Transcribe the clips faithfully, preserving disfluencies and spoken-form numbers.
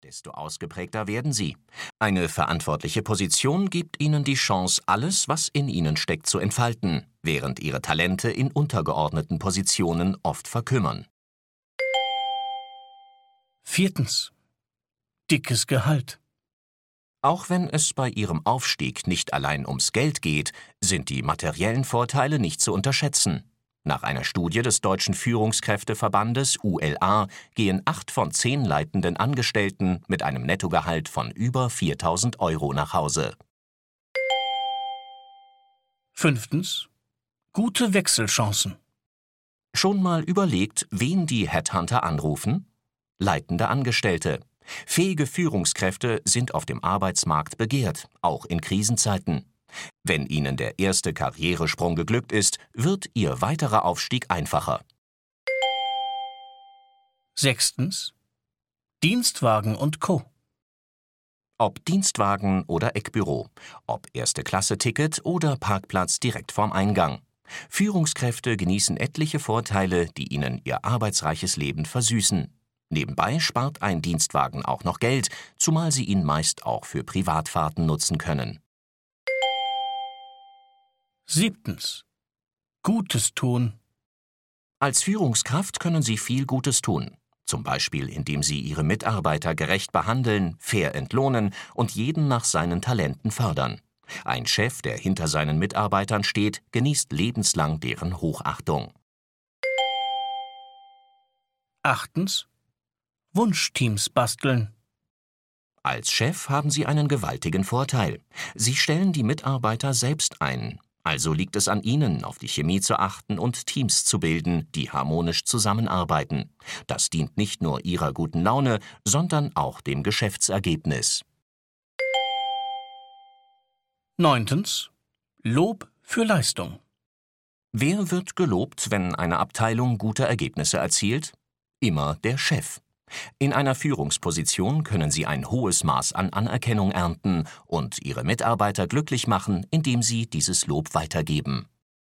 desto ausgeprägter werden sie. Eine verantwortliche Position gibt ihnen die Chance, alles, was in ihnen steckt, zu entfalten, während ihre Talente in untergeordneten Positionen oft verkümmern. Viertens. Dickes Gehalt. Auch wenn es bei ihrem Aufstieg nicht allein ums Geld geht, sind die materiellen Vorteile nicht zu unterschätzen. Nach einer Studie des Deutschen Führungskräfteverbandes U L A gehen acht von zehn leitenden Angestellten mit einem Nettogehalt von über viertausend Euro nach Hause. Fünftens. Gute Wechselchancen. Schon mal überlegt, wen die Headhunter anrufen? Leitende Angestellte. Fähige Führungskräfte sind auf dem Arbeitsmarkt begehrt, auch in Krisenzeiten. Wenn ihnen der erste Karrieresprung geglückt ist, wird ihr weiterer Aufstieg einfacher. Sechstens. Dienstwagen und Co. Ob Dienstwagen oder Eckbüro, ob Erste-Klasse-Ticket oder Parkplatz direkt vorm Eingang. Führungskräfte genießen etliche Vorteile, die ihnen ihr arbeitsreiches Leben versüßen. Nebenbei spart ein Dienstwagen auch noch Geld, zumal sie ihn meist auch für Privatfahrten nutzen können. Siebtens. Gutes tun. Als Führungskraft können Sie viel Gutes tun. Zum Beispiel, indem Sie Ihre Mitarbeiter gerecht behandeln, fair entlohnen und jeden nach seinen Talenten fördern. Ein Chef, der hinter seinen Mitarbeitern steht, genießt lebenslang deren Hochachtung. Achtens. Wunschteams basteln. Als Chef haben Sie einen gewaltigen Vorteil. Sie stellen die Mitarbeiter selbst ein. Also liegt es an Ihnen, auf die Chemie zu achten und Teams zu bilden, die harmonisch zusammenarbeiten. Das dient nicht nur Ihrer guten Laune, sondern auch dem Geschäftsergebnis. Neuntens. Lob für Leistung. Wer wird gelobt, wenn eine Abteilung gute Ergebnisse erzielt? Immer der Chef. In einer Führungsposition können Sie ein hohes Maß an Anerkennung ernten und Ihre Mitarbeiter glücklich machen, indem Sie dieses Lob weitergeben.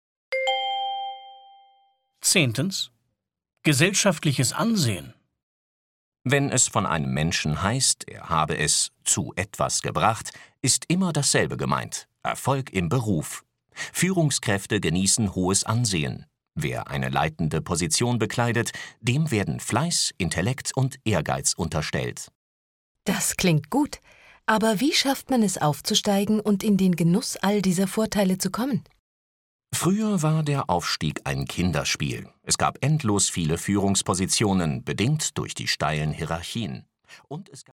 Zehntens. Gesellschaftliches Ansehen. Wenn es von einem Menschen heißt, er habe es zu etwas gebracht, ist immer dasselbe gemeint: Erfolg im Beruf. Führungskräfte genießen hohes Ansehen. Wer eine leitende Position bekleidet, dem werden Fleiß, Intellekt und Ehrgeiz unterstellt. Das klingt gut, aber wie schafft man es aufzusteigen und in den Genuss all dieser Vorteile zu kommen? Früher war der Aufstieg ein Kinderspiel. Es gab endlos viele Führungspositionen, bedingt durch die steilen Hierarchien. Und es